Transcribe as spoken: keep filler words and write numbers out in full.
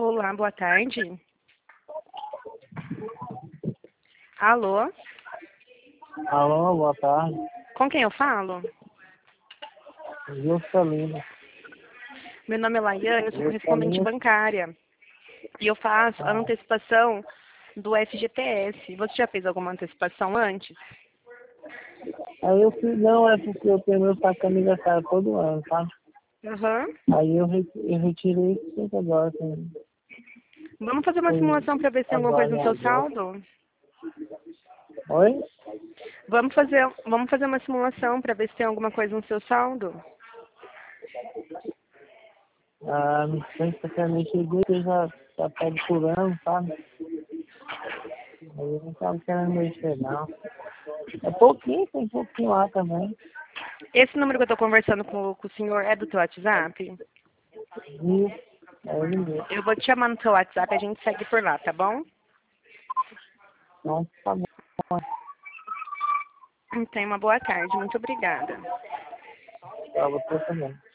Olá, boa tarde. Alô? Alô, boa tarde. Com quem eu falo? Juscelino. Meu nome é Laiane, eu sou correspondente Juscelino. bancária. E eu faço a Ah, antecipação do F G T S. Você já fez alguma antecipação antes? aí eu fiz, não, é porque eu tenho meu saco aniversário todo ano, sabe? Aham. Aí eu, re- eu retirei isso tudo agora, assim, Vamos fazer uma foi simulação para ver se tem alguma agora coisa no em seu agosto. saldo? Oi? Vamos fazer, vamos fazer uma simulação para ver se tem alguma coisa no seu saldo? Ah, não sei se você mexer bem, eu já, já pego por ano, sabe? Aí eu não tava querendo mexer, não. É pouquinho, tem pouquinho lá também. Esse número que eu estou conversando com, com o senhor é do teu WhatsApp? Isso, é ele mesmo. Eu vou te chamar no seu WhatsApp e a gente segue por lá, tá bom? Então, tá bom. Tenha uma boa tarde. Muito obrigada. Pra você também.